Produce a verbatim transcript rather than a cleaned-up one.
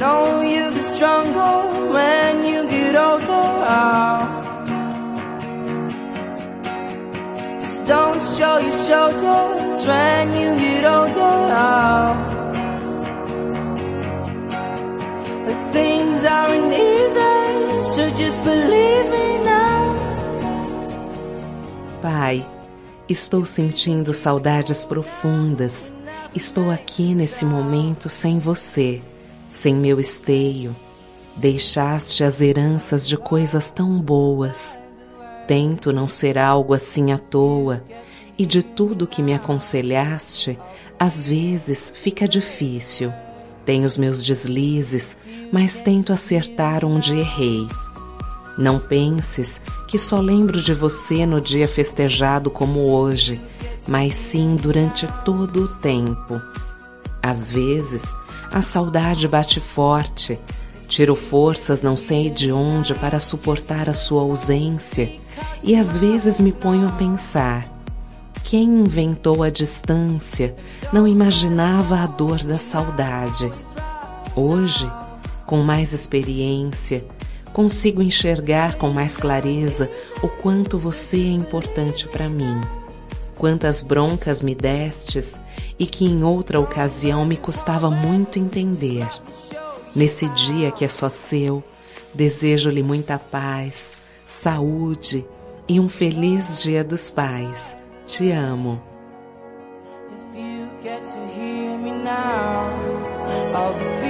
know you get stronger when you get older. Just don't show your shoulders when you get older. But things aren't easy, so just believe me now. Pai, estou sentindo saudades profundas. Estou aqui nesse momento sem você, sem meu esteio. Deixaste as heranças de coisas tão boas. Tento não ser algo assim à toa, e de tudo que me aconselhaste, às vezes fica difícil. Tenho os meus deslizes, mas tento acertar onde errei. Não penses que só lembro de você no dia festejado como hoje, mas sim durante todo o tempo. Às vezes, a saudade bate forte, tiro forças não sei de onde para suportar a sua ausência, e às vezes me ponho a pensar: quem inventou a distância não imaginava a dor da saudade. Hoje, com mais experiência, consigo enxergar com mais clareza o quanto você é importante para mim. Quantas broncas me destes e que em outra ocasião me custava muito entender. Nesse dia que é só seu, desejo-lhe muita paz, saúde e um feliz Dia dos Pais. Te amo. If you get to hear me now, I'll be